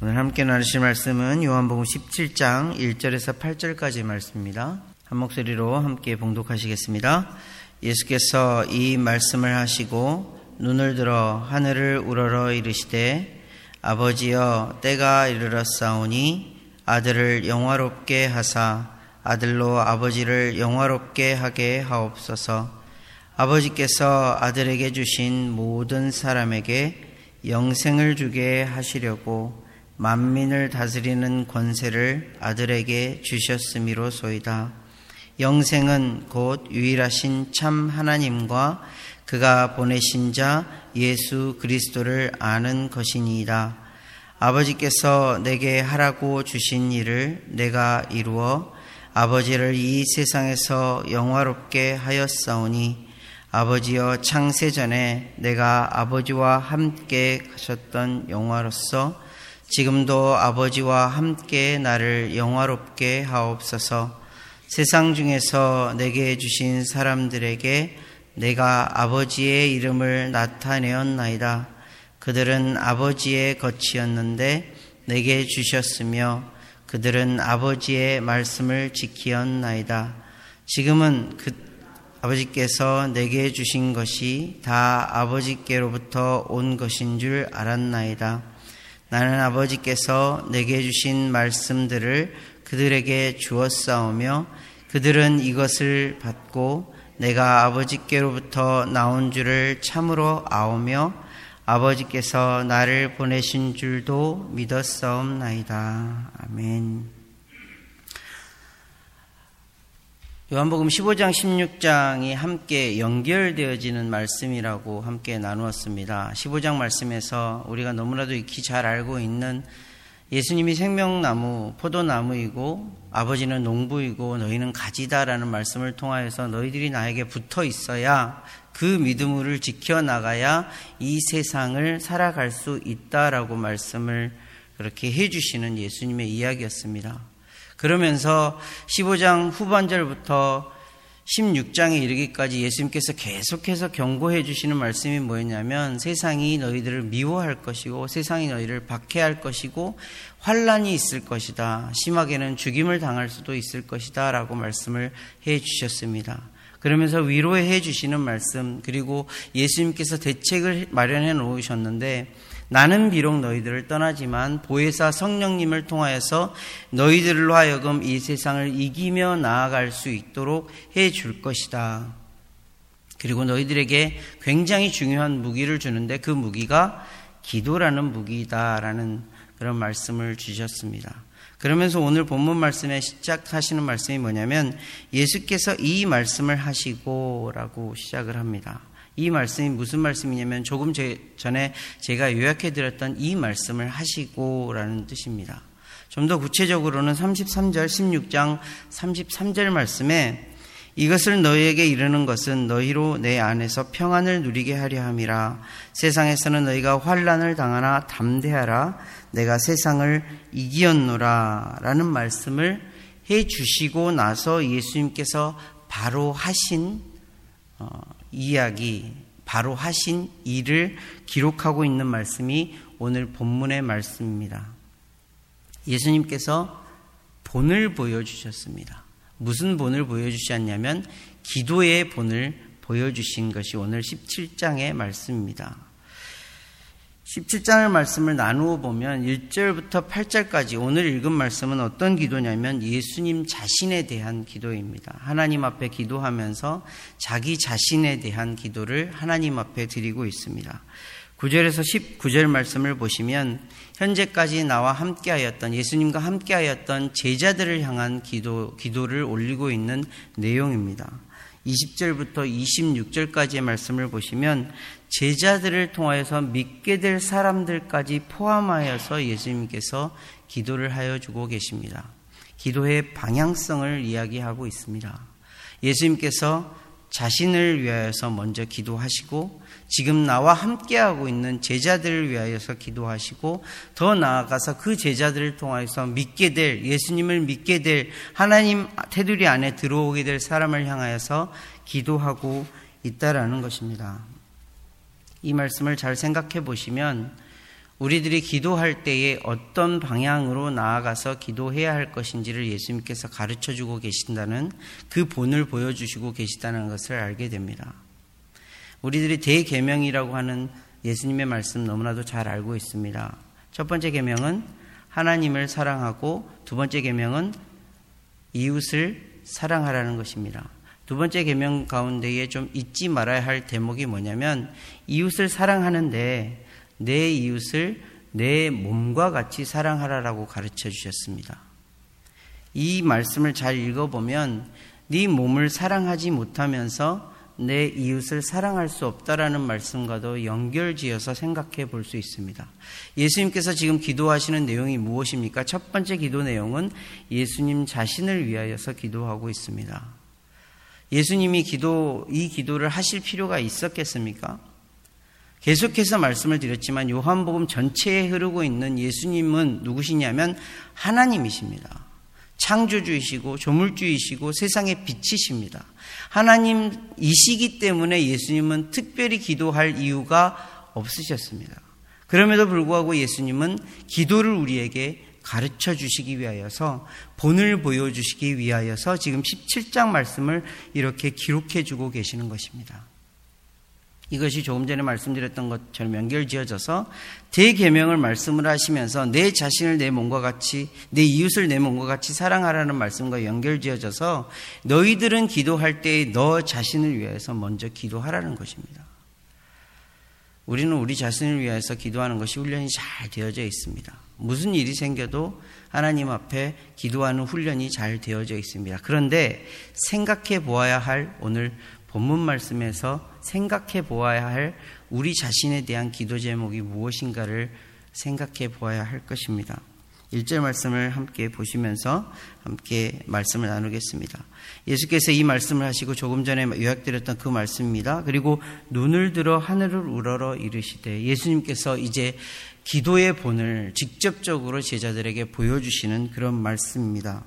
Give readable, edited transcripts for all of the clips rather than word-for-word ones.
오늘 함께 나누실 말씀은 요한복음 17장 1절에서 8절까지 말씀입니다. 한 목소리로 함께 봉독하시겠습니다. 예수께서 이 말씀을 하시고 눈을 들어 하늘을 우러러 이르시되 아버지여 때가 이르렀사오니 아들을 영화롭게 하사 아들로 아버지를 영화롭게 하게 하옵소서. 아버지께서 아들에게 주신 모든 사람에게 영생을 주게 하시려고 만민을 다스리는 권세를 아들에게 주셨음이로소이다. 영생은 곧 유일하신 참 하나님과 그가 보내신 자 예수 그리스도를 아는 것이니이다. 아버지께서 내게 하라고 주신 일을 내가 이루어 아버지를 이 세상에서 영화롭게 하였사오니 아버지여 창세전에 내가 아버지와 함께 가셨던 영화로서 지금도 아버지와 함께 나를 영화롭게 하옵소서. 세상 중에서 내게 주신 사람들에게 내가 아버지의 이름을 나타내었나이다. 그들은 아버지의 것이었는데 내게 주셨으며 그들은 아버지의 말씀을 지키었나이다. 지금은 아버지께서 내게 주신 것이 다 아버지께로부터 온 것인 줄 알았나이다. 나는 아버지께서 내게 주신 말씀들을 그들에게 주었사오며 그들은 이것을 받고 내가 아버지께로부터 나온 줄을 참으로 아오며 아버지께서 나를 보내신 줄도 믿었사옵나이다. 아멘. 요한복음 15장, 16장이 함께 연결되어지는 말씀이라고 함께 나누었습니다. 15장 말씀에서 우리가 너무나도 익히 잘 알고 있는 예수님이 생명나무, 포도나무이고 아버지는 농부이고 너희는 가지다라는 말씀을 통하여서 너희들이 나에게 붙어 있어야 그 믿음을 지켜나가야 이 세상을 살아갈 수 있다라고 말씀을 그렇게 해주시는 예수님의 이야기였습니다. 그러면서 15장 후반절부터 16장에 이르기까지 예수님께서 계속해서 경고해 주시는 말씀이 뭐였냐면 세상이 너희들을 미워할 것이고 세상이 너희를 박해할 것이고 환난이 있을 것이다. 심하게는 죽임을 당할 수도 있을 것이다 라고 말씀을 해 주셨습니다. 그러면서 위로해 주시는 말씀, 그리고 예수님께서 대책을 마련해 놓으셨는데 나는 비록 너희들을 떠나지만 보혜사 성령님을 통하여서 너희들로 하여금 이 세상을 이기며 나아갈 수 있도록 해 줄 것이다. 그리고 너희들에게 굉장히 중요한 무기를 주는데 그 무기가 기도라는 무기다라는 그런 말씀을 주셨습니다. 그러면서 오늘 본문 말씀에 시작하시는 말씀이 뭐냐면 예수께서 이 말씀을 하시고 라고 시작을 합니다. 이 말씀이 무슨 말씀이냐면 조금 전에 제가 요약해드렸던 이 말씀을 하시고 라는 뜻입니다. 좀 더 구체적으로는 33절 16장 33절 말씀에 이것을 너희에게 이르는 것은 너희로 내 안에서 평안을 누리게 하려 함이라. 세상에서는 너희가 환난을 당하나 담대하라. 내가 세상을 이기었노라 라는 말씀을 해 주시고 나서 예수님께서 바로 하신 이야기, 바로 하신 일을 기록하고 있는 말씀이 오늘 본문의 말씀입니다. 예수님께서 본을 보여주셨습니다. 무슨 본을 보여주셨냐면 기도의 본을 보여주신 것이 오늘 17장의 말씀입니다. 17장의 말씀을 나누어 보면 1절부터 8절까지 오늘 읽은 말씀은 어떤 기도냐면 예수님 자신에 대한 기도입니다. 하나님 앞에 기도하면서 자기 자신에 대한 기도를 하나님 앞에 드리고 있습니다. 9절에서 19절 말씀을 보시면 현재까지 나와 함께하였던 예수님과 함께하였던 제자들을 향한 기도를 올리고 있는 내용입니다. 20절부터 26절까지의 말씀을 보시면 제자들을 통하여서 믿게 될 사람들까지 포함하여서 예수님께서 기도를 하여 주고 계십니다. 기도의 방향성을 이야기하고 있습니다. 예수님께서 자신을 위하여서 먼저 기도하시고 지금 나와 함께하고 있는 제자들을 위하여서 기도하시고 더 나아가서 그 제자들을 통해서 믿게 될 예수님을 믿게 될 하나님 테두리 안에 들어오게 될 사람을 향하여서 기도하고 있다라는 것입니다. 이 말씀을 잘 생각해 보시면 우리들이 기도할 때에 어떤 방향으로 나아가서 기도해야 할 것인지를 예수님께서 가르쳐주고 계신다는 그 본을 보여주시고 계시다는 것을 알게 됩니다. 우리들이 대계명이라고 하는 예수님의 말씀 너무나도 잘 알고 있습니다. 첫 번째 계명은 하나님을 사랑하고 두 번째 계명은 이웃을 사랑하라는 것입니다. 두 번째 계명 가운데에 좀 잊지 말아야 할 대목이 뭐냐면 이웃을 사랑하는데 내 이웃을 내 몸과 같이 사랑하라라고 가르쳐 주셨습니다. 이 말씀을 잘 읽어보면 네 몸을 사랑하지 못하면서 내 이웃을 사랑할 수 없다라는 말씀과도 연결지어서 생각해 볼 수 있습니다. 예수님께서 지금 기도하시는 내용이 무엇입니까? 첫 번째 기도 내용은 예수님 자신을 위하여서 기도하고 있습니다. 예수님이 이 기도를 하실 필요가 있었겠습니까? 계속해서 말씀을 드렸지만 요한복음 전체에 흐르고 있는 예수님은 누구시냐면 하나님이십니다. 창조주이시고 조물주이시고 세상의 빛이십니다. 하나님이시기 때문에 예수님은 특별히 기도할 이유가 없으셨습니다. 그럼에도 불구하고 예수님은 기도를 우리에게 가르쳐 주시기 위하여서 본을 보여주시기 위하여서 지금 17장 말씀을 이렇게 기록해 주고 계시는 것입니다. 이것이 조금 전에 말씀드렸던 것처럼 연결지어져서 대계명을 말씀을 하시면서 내 자신을 내 몸과 같이 내 이웃을 내 몸과 같이 사랑하라는 말씀과 연결지어져서 너희들은 기도할 때 너 자신을 위해서 먼저 기도하라는 것입니다. 우리는 우리 자신을 위해서 기도하는 것이 훈련이 잘 되어져 있습니다. 무슨 일이 생겨도 하나님 앞에 기도하는 훈련이 잘 되어져 있습니다. 그런데 생각해 보아야 할 오늘 본문 말씀에서 생각해 보아야 할 우리 자신에 대한 기도 제목이 무엇인가를 생각해 보아야 할 것입니다. 1절 말씀을 함께 보시면서 함께 말씀을 나누겠습니다. 예수께서 이 말씀을 하시고 조금 전에 요약드렸던 그 말씀입니다. 그리고 눈을 들어 하늘을 우러러 이르시되 예수님께서 이제 기도의 본을 직접적으로 제자들에게 보여주시는 그런 말씀입니다.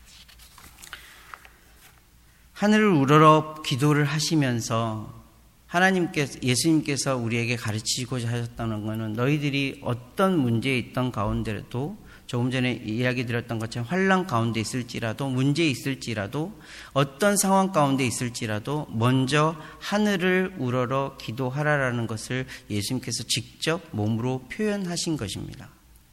하늘을 우러러 기도를 하시면서 예수님께서 우리에게 가르치고자 하셨다는 것은 너희들이 어떤 문제에 있던 가운데라도 조금 전에 이야기 드렸던 것처럼 환난 가운데 있을지라도 문제 있을지라도 어떤 상황 가운데 있을지라도 먼저 하늘을 우러러 기도하라라는 것을 예수님께서 직접 몸으로 표현하신 것입니다.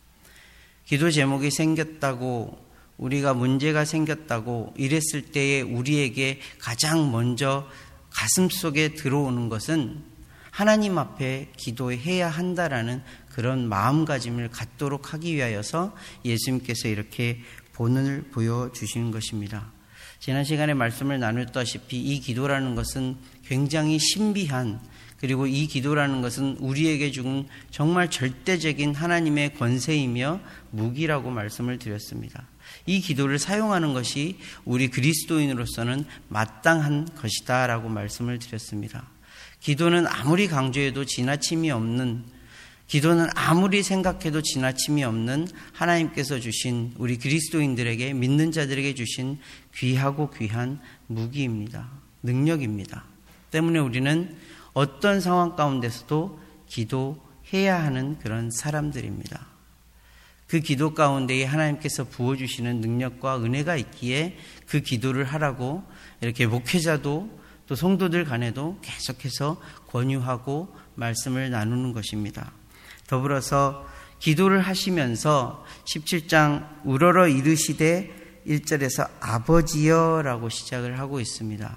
기도 제목이 생겼다고 우리가 문제가 생겼다고 이랬을 때에 우리에게 가장 먼저 가슴 속에 들어오는 것은 하나님 앞에 기도해야 한다라는 그런 마음가짐을 갖도록 하기 위하여서 예수님께서 이렇게 본을 보여주시는 것입니다. 지난 시간에 말씀을 나눴다시피 이 기도라는 것은 굉장히 신비한 그리고 이 기도라는 것은 우리에게 준 정말 절대적인 하나님의 권세이며 무기라고 말씀을 드렸습니다. 이 기도를 사용하는 것이 우리 그리스도인으로서는 마땅한 것이다 라고 말씀을 드렸습니다. 기도는 아무리 강조해도 지나침이 없는, 기도는 아무리 생각해도 지나침이 없는 하나님께서 주신 우리 그리스도인들에게, 믿는 자들에게 주신 귀하고 귀한 무기입니다. 능력입니다. 때문에 우리는 어떤 상황 가운데서도 기도해야 하는 그런 사람들입니다. 그 기도 가운데에 하나님께서 부어주시는 능력과 은혜가 있기에 그 기도를 하라고 이렇게 목회자도 또 성도들 간에도 계속해서 권유하고 말씀을 나누는 것입니다. 더불어서 기도를 하시면서 17장 우러러 이르시되 1절에서 아버지여라고 시작을 하고 있습니다.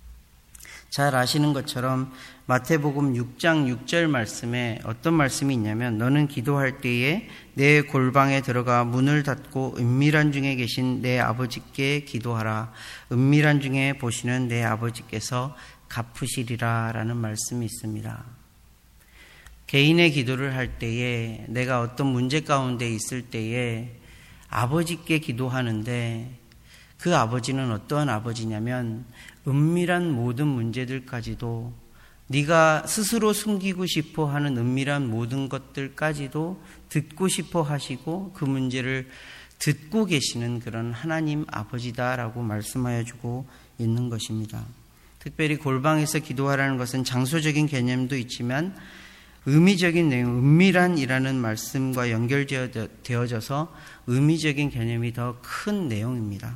잘 아시는 것처럼 마태복음 6장 6절 말씀에 어떤 말씀이 있냐면 너는 기도할 때에 내 골방에 들어가 문을 닫고 은밀한 중에 계신 내 아버지께 기도하라. 은밀한 중에 보시는 내 아버지께서 갚으시리라 라는 말씀이 있습니다. 개인의 기도를 할 때에 내가 어떤 문제 가운데 있을 때에 아버지께 기도하는데 그 아버지는 어떠한 아버지냐면 은밀한 모든 문제들까지도 네가 스스로 숨기고 싶어 하는 은밀한 모든 것들까지도 듣고 싶어 하시고 그 문제를 듣고 계시는 그런 하나님 아버지다라고 말씀하여 주고 있는 것입니다. 특별히 골방에서 기도하라는 것은 장소적인 개념도 있지만 의미적인 내용, 은밀한이라는 말씀과 연결되어져서 의미적인 개념이 더 큰 내용입니다.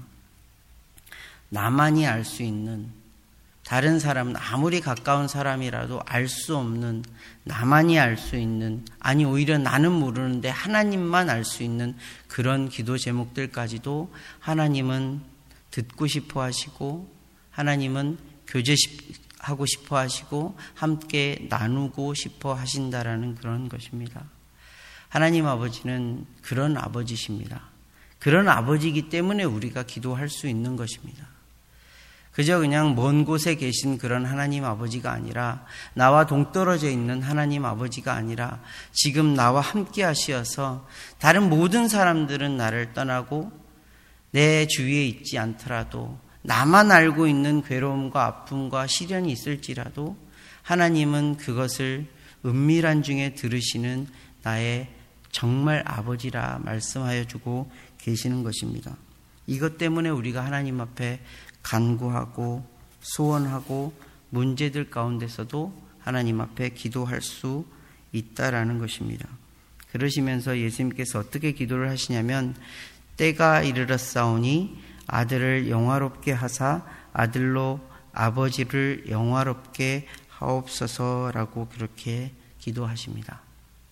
나만이 알 수 있는, 다른 사람은 아무리 가까운 사람이라도 알 수 없는, 나만이 알 수 있는, 아니 오히려 나는 모르는데 하나님만 알 수 있는 그런 기도 제목들까지도 하나님은 듣고 싶어 하시고, 하나님은 교제하고 싶어 하시고 함께 나누고 싶어 하신다라는 그런 것입니다. 하나님 아버지는 그런 아버지십니다. 그런 아버지이기 때문에 우리가 기도할 수 있는 것입니다. 그저 그냥 먼 곳에 계신 그런 하나님 아버지가 아니라, 나와 동떨어져 있는 하나님 아버지가 아니라 지금 나와 함께 하시어서 다른 모든 사람들은 나를 떠나고 내 주위에 있지 않더라도, 나만 알고 있는 괴로움과 아픔과 시련이 있을지라도 하나님은 그것을 은밀한 중에 들으시는 나의 정말 아버지라 말씀하여 주고 계시는 것입니다. 이것 때문에 우리가 하나님 앞에 간구하고 소원하고 문제들 가운데서도 하나님 앞에 기도할 수 있다라는 것입니다. 그러시면서 예수님께서 어떻게 기도를 하시냐면, 때가 이르렀사오니 아들을 영화롭게 하사 아들로 아버지를 영화롭게 하옵소서라고 그렇게 기도하십니다.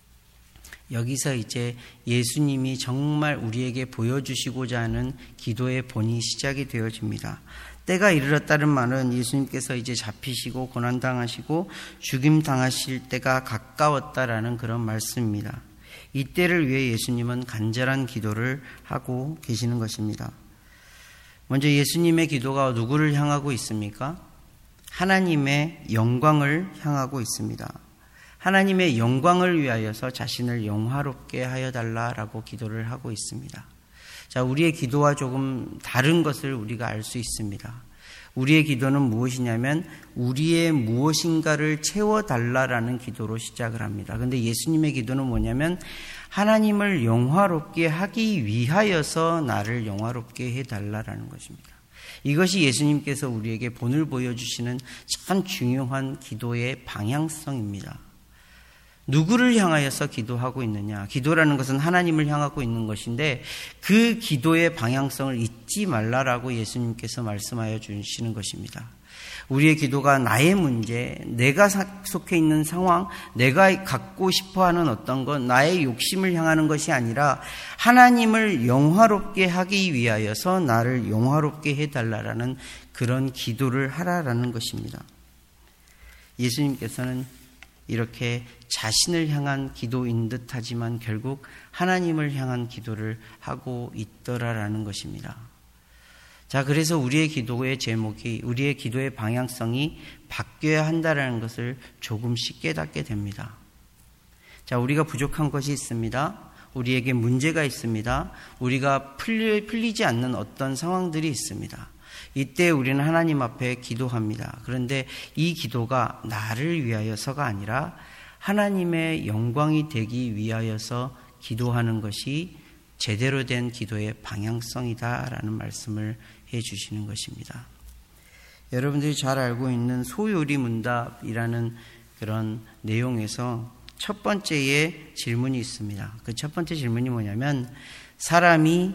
여기서 이제 예수님이 정말 우리에게 보여주시고자 하는 기도의 본이 시작이 되어집니다. 때가 이르렀다는 말은 예수님께서 이제 잡히시고 고난당하시고 죽임당하실 때가 가까웠다라는 그런 말씀입니다. 이 때를 위해 예수님은 간절한 기도를 하고 계시는 것입니다. 먼저 예수님의 기도가 누구를 향하고 있습니까? 하나님의 영광을 향하고 있습니다. 하나님의 영광을 위하여서 자신을 영화롭게 하여 달라라고 기도를 하고 있습니다. 자, 우리의 기도와 조금 다른 것을 우리가 알 수 있습니다. 우리의 기도는 무엇이냐면 우리의 무엇인가를 채워달라라는 기도로 시작을 합니다. 그런데 예수님의 기도는 뭐냐면 하나님을 영화롭게 하기 위하여서 나를 영화롭게 해달라라는 것입니다. 이것이 예수님께서 우리에게 본을 보여주시는 참 중요한 기도의 방향성입니다. 누구를 향하여서 기도하고 있느냐? 기도라는 것은 하나님을 향하고 있는 것인데 그 기도의 방향성을 잊지 말라라고 예수님께서 말씀하여 주시는 것입니다. 우리의 기도가 나의 문제, 내가 속해 있는 상황, 내가 갖고 싶어하는 어떤 것, 나의 욕심을 향하는 것이 아니라 하나님을 영화롭게 하기 위하여서 나를 영화롭게 해달라라는 그런 기도를 하라라는 것입니다. 예수님께서는 이렇게 자신을 향한 기도인 듯하지만 결국 하나님을 향한 기도를 하고 있더라라는 것입니다. 자, 그래서 우리의 기도의 제목이, 우리의 기도의 방향성이 바뀌어야 한다는 것을 조금씩 깨닫게 됩니다. 자, 우리가 부족한 것이 있습니다. 우리에게 문제가 있습니다. 우리가 풀리지 않는 어떤 상황들이 있습니다. 이때 우리는 하나님 앞에 기도합니다. 그런데 이 기도가 나를 위하여서가 아니라 하나님의 영광이 되기 위하여서 기도하는 것이 제대로 된 기도의 방향성이다라는 말씀을 해 주시는 것입니다. 여러분들이 잘 알고 있는 소요리 문답이라는 그런 내용에서 첫 번째의 질문이 있습니다. 그 첫 번째 질문이 뭐냐면 사람이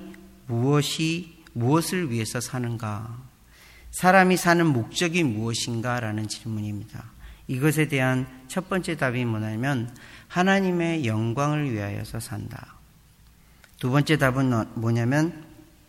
무엇을 위해서 사는가? 사람이 사는 목적이 무엇인가? 라는 질문입니다. 이것에 대한 첫 번째 답이 뭐냐면 하나님의 영광을 위하여서 산다. 두 번째 답은 뭐냐면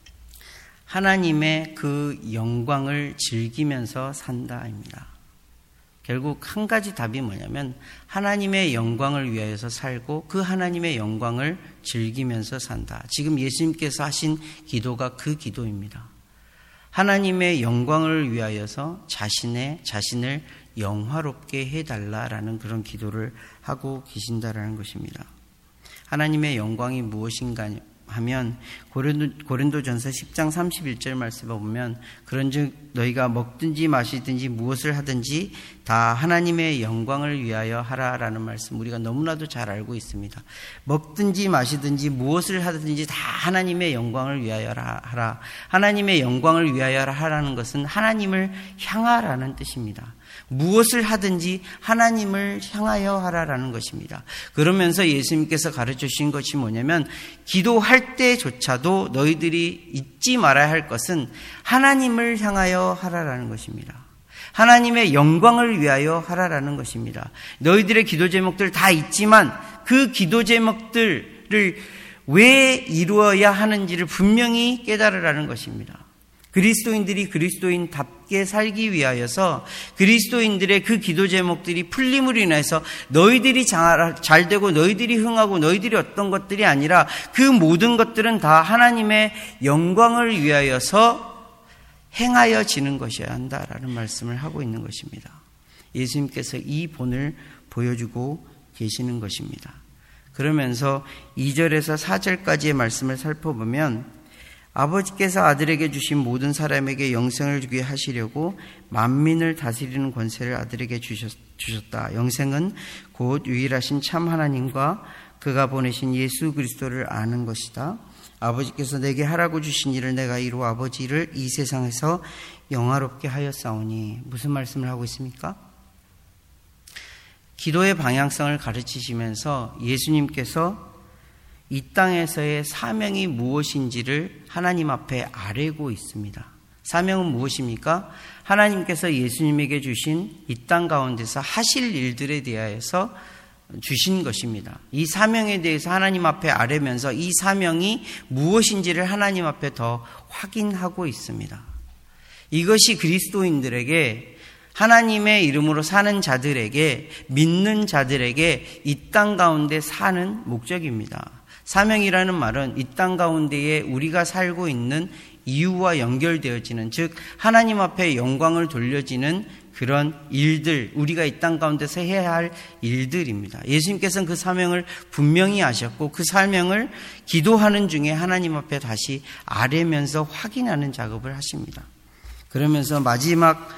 하나님의 그 영광을 즐기면서 산다입니다. 결국 한 가지 답이 뭐냐면 하나님의 영광을 위하여서 살고 그 하나님의 영광을 즐기면서 산다. 지금 예수님께서 하신 기도가 그 기도입니다. 하나님의 영광을 위하여서 자신을 영화롭게 해달라라는 그런 기도를 하고 계신다라는 것입니다. 하나님의 영광이 무엇인가 하면 고린도전서 10장 31절 말씀을 보면 그런즉 너희가 먹든지 마시든지 무엇을 하든지 다 하나님의 영광을 위하여 하라라는 말씀 우리가 너무나도 잘 알고 있습니다. 먹든지 마시든지 무엇을 하든지 다 하나님의 영광을 위하여 하라. 하나님의 영광을 위하여 하라는 것은 하나님을 향하라는 뜻입니다. 무엇을 하든지 하나님을 향하여 하라라는 것입니다. 그러면서 예수님께서 가르쳐 주신 것이 뭐냐면 기도할 때조차도 너희들이 잊지 말아야 할 것은 하나님을 향하여 하라라는 것입니다. 하나님의 영광을 위하여 하라라는 것입니다. 너희들의 기도 제목들 다 있지만 그 기도 제목들을 왜 이루어야 하는지를 분명히 깨달으라는 것입니다. 그리스도인들이 그리스도인답게 살기 위하여서 그리스도인들의 그 기도 제목들이 풀림으로 인해서 너희들이 잘 되고 너희들이 흥하고 너희들이 어떤 것들이 아니라 그 모든 것들은 다 하나님의 영광을 위하여서 행하여지는 것이어야 한다라는 말씀을 하고 있는 것입니다. 예수님께서 이 본을 보여주고 계시는 것입니다. 그러면서 2절에서 4절까지의 말씀을 살펴보면 아버지께서 아들에게 주신 모든 사람에게 영생을 주게 하시려고 만민을 다스리는 권세를 아들에게 주셨다. 영생은 곧 유일하신 참 하나님과 그가 보내신 예수 그리스도를 아는 것이다. 아버지께서 내게 하라고 주신 일을 내가 이루어 아버지를 이 세상에서 영화롭게 하였사오니. 무슨 말씀을 하고 있습니까? 기도의 방향성을 가르치시면서 예수님께서 이 땅에서의 사명이 무엇인지를 하나님 앞에 아뢰고 있습니다. 사명은 무엇입니까? 하나님께서 예수님에게 주신 이 땅 가운데서 하실 일들에 대하여서 주신 것입니다. 이 사명에 대해서 하나님 앞에 아뢰면서 이 사명이 무엇인지를 하나님 앞에 더 확인하고 있습니다. 이것이 그리스도인들에게 하나님의 이름으로 사는 자들에게 믿는 자들에게 이 땅 가운데 사는 목적입니다. 사명이라는 말은 이 땅 가운데에 우리가 살고 있는 이유와 연결되어지는, 즉 하나님 앞에 영광을 돌려지는 그런 일들, 우리가 이 땅 가운데서 해야 할 일들입니다. 예수님께서는 그 사명을 분명히 아셨고 그 사명을 기도하는 중에 하나님 앞에 다시 아뢰면서 확인하는 작업을 하십니다. 그러면서 마지막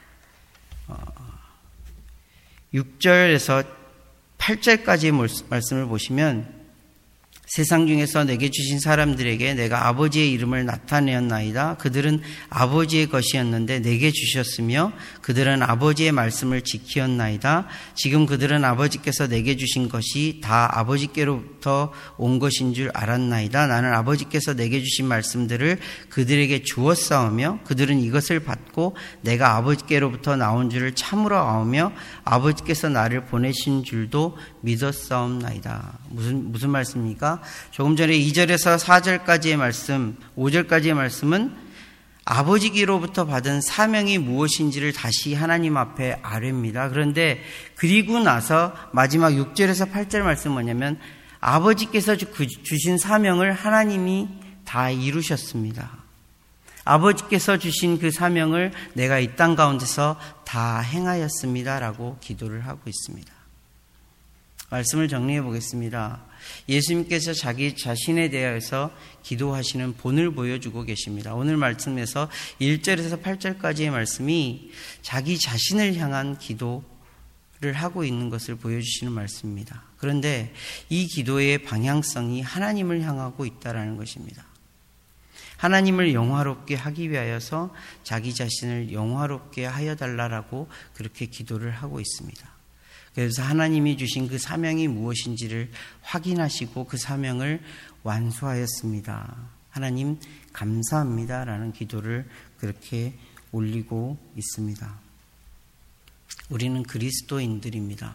6절에서 8절까지의 말씀을 보시면 세상 중에서 내게 주신 사람들에게 내가 아버지의 이름을 나타내었나이다. 그들은 아버지의 것이었는데 내게 주셨으며 그들은 아버지의 말씀을 지키었나이다. 지금 그들은 아버지께서 내게 주신 것이 다 아버지께로부터 온 것인 줄 알았나이다. 나는 아버지께서 내게 주신 말씀들을 그들에게 주었사오며 그들은 이것을 받고 내가 아버지께로부터 나온 줄을 참으로 아오며 아버지께서 나를 보내신 줄도 믿었사옵나이다. 무슨 말씀입니까? 조금 전에 2절에서 4절까지의 말씀, 5절까지의 말씀은 아버지께로부터 받은 사명이 무엇인지를 다시 하나님 앞에 아뢰입니다. 그런데 그리고 나서 마지막 6절에서 8절 말씀은 뭐냐면 아버지께서 주신 사명을 하나님이 다 이루셨습니다. 아버지께서 주신 그 사명을 내가 이 땅 가운데서 다 행하였습니다라고 기도를 하고 있습니다. 말씀을 정리해 보겠습니다. 예수님께서 자기 자신에 대해서 기도하시는 본을 보여주고 계십니다. 오늘 말씀에서 1절에서 8절까지의 말씀이 자기 자신을 향한 기도를 하고 있는 것을 보여주시는 말씀입니다. 그런데 이 기도의 방향성이 하나님을 향하고 있다는 것입니다. 하나님을 영화롭게 하기 위하여서 자기 자신을 영화롭게 하여 달라고 그렇게 기도를 하고 있습니다. 그래서 하나님이 주신 그 사명이 무엇인지를 확인하시고 그 사명을 완수하였습니다. 하나님 감사합니다 라는 기도를 그렇게 올리고 있습니다. 우리는 그리스도인들입니다.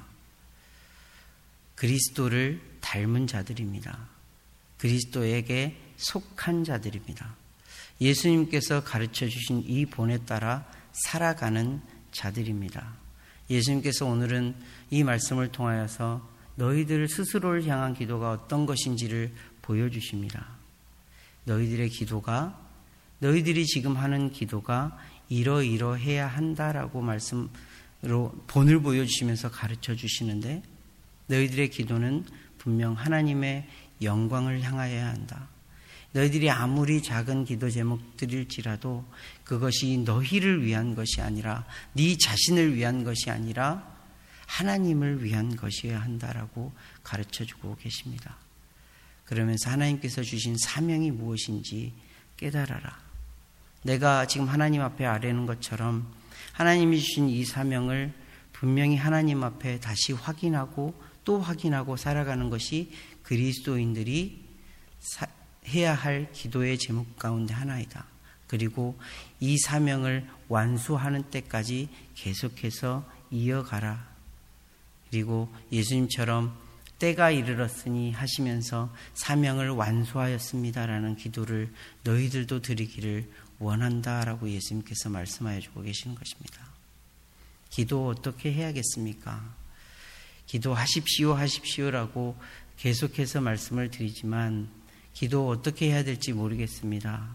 그리스도를 닮은 자들입니다. 그리스도에게 속한 자들입니다. 예수님께서 가르쳐 주신 이 본에 따라 살아가는 자들입니다. 예수님께서 오늘은 이 말씀을 통하여서 너희들 스스로를 향한 기도가 어떤 것인지를 보여주십니다. 너희들의 기도가, 너희들이 지금 하는 기도가 이러이러해야 한다라고 말씀으로 본을 보여주시면서 가르쳐 주시는데 너희들의 기도는 분명 하나님의 영광을 향하여야 한다. 너희들이 아무리 작은 기도 제목들일지라도 그것이 너희를 위한 것이 아니라 네 자신을 위한 것이 아니라 하나님을 위한 것이어야 한다라고 가르쳐주고 계십니다. 그러면서 하나님께서 주신 사명이 무엇인지 깨달아라. 내가 지금 하나님 앞에 아뢰는 것처럼 하나님이 주신 이 사명을 분명히 하나님 앞에 다시 확인하고 또 확인하고 살아가는 것이 그리스도인들이 해야 할 기도의 제목 가운데 하나이다. 그리고 이 사명을 완수하는 때까지 계속해서 이어가라. 그리고 예수님처럼 때가 이르렀으니 하시면서 사명을 완수하였습니다라는 기도를 너희들도 드리기를 원한다라고 예수님께서 말씀하여 주고 계시는 것입니다. 기도 어떻게 해야겠습니까? 기도하십시오 하십시오라고 계속해서 말씀을 드리지만 기도 어떻게 해야 될지 모르겠습니다.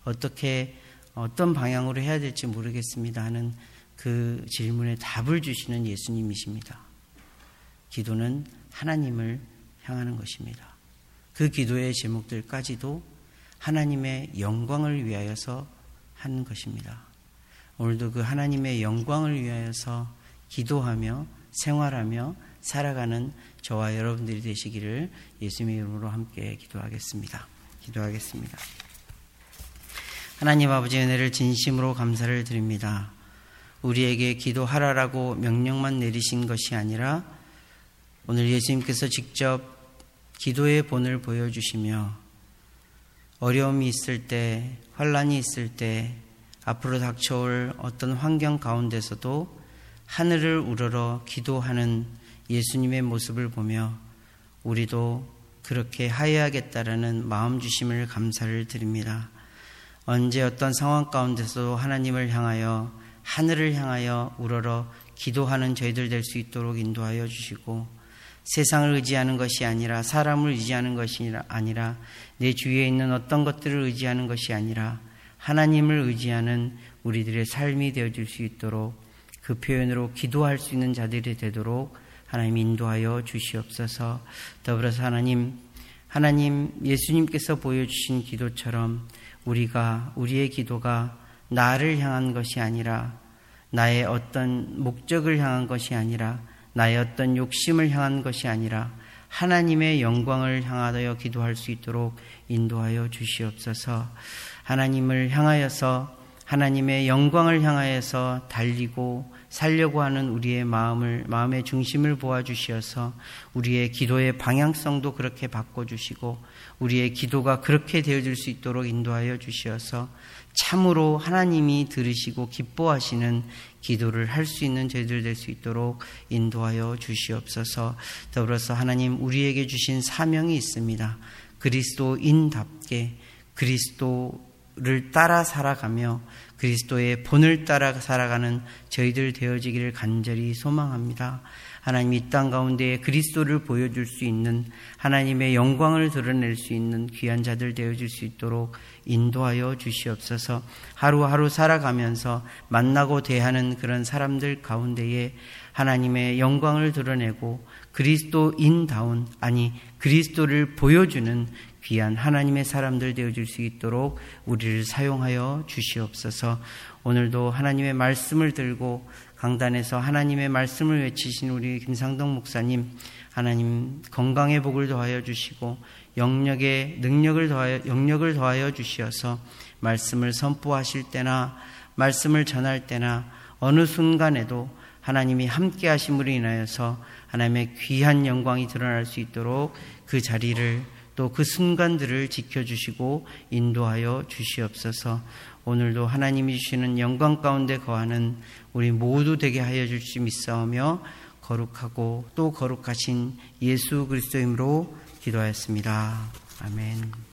어떤 방향으로 해야 될지 모르겠습니다 하는 그 질문에 답을 주시는 예수님이십니다. 기도는 하나님을 향하는 것입니다. 그 기도의 제목들까지도 하나님의 영광을 위하여서 하는 것입니다. 오늘도 그 하나님의 영광을 위하여서 기도하며 생활하며 살아가는 저와 여러분들이 되시기를 예수님의 이름으로 함께 기도하겠습니다. 하나님 아버지 은혜를 진심으로 감사를 드립니다. 우리에게 기도하라라고 명령만 내리신 것이 아니라 오늘 예수님께서 직접 기도의 본을 보여주시며 어려움이 있을 때, 환난이 있을 때, 앞으로 닥쳐올 어떤 환경 가운데서도 하늘을 우러러 기도하는 예수님의 모습을 보며 우리도 그렇게 하여야겠다라는 마음 주심을 감사를 드립니다. 언제 어떤 상황 가운데서도 하나님을 향하여 하늘을 향하여 우러러 기도하는 저희들 될 수 있도록 인도하여 주시고 세상을 의지하는 것이 아니라 사람을 의지하는 것이 아니라 내 주위에 있는 어떤 것들을 의지하는 것이 아니라 하나님을 의지하는 우리들의 삶이 되어줄 수 있도록 그 표현으로 기도할 수 있는 자들이 되도록 하나님 인도하여 주시옵소서. 더불어서 하나님 예수님께서 보여주신 기도처럼 우리의 기도가 나를 향한 것이 아니라 나의 어떤 목적을 향한 것이 아니라 나의 어떤 욕심을 향한 것이 아니라 하나님의 영광을 향하여 기도할 수 있도록 인도하여 주시옵소서. 하나님을 향하여서 하나님의 영광을 향하여서 달리고 살려고 하는 우리의 마음의 중심을 보아주시어서 우리의 기도의 방향성도 그렇게 바꿔주시고 우리의 기도가 그렇게 되어질 수 있도록 인도하여 주시어서 참으로 하나님이 들으시고 기뻐하시는 기도를 할 수 있는 저희들 될 수 있도록 인도하여 주시옵소서. 더불어서 하나님 우리에게 주신 사명이 있습니다. 그리스도인답게 그리스도를 따라 살아가며 그리스도의 본을 따라 살아가는 저희들 되어지기를 간절히 소망합니다. 하나님 이 땅 가운데 그리스도를 보여줄 수 있는 하나님의 영광을 드러낼 수 있는 귀한 자들 되어줄 수 있도록 인도하여 주시옵소서. 하루하루 살아가면서 만나고 대하는 그런 사람들 가운데에 하나님의 영광을 드러내고 그리스도인다운 그리스도를 보여주는 귀한 하나님의 사람들 되어줄 수 있도록 우리를 사용하여 주시옵소서. 오늘도 하나님의 말씀을 들고 강단에서 하나님의 말씀을 외치신 우리 김상덕 목사님, 하나님 건강의 복을 더하여 주시고 영역의 영력을 더하여 주시어서 말씀을 선포하실 때나 말씀을 전할 때나 어느 순간에도 하나님이 함께 하심으로 인하여서 하나님의 귀한 영광이 드러날 수 있도록 그 자리를 또 그 순간들을 지켜주시고 인도하여 주시옵소서. 오늘도 하나님이 주시는 영광 가운데 거하는 우리 모두 되게 하여 주시 믿사오며 거룩하고 또 거룩하신 예수 그리스도 이름으로 기도하였습니다. 아멘.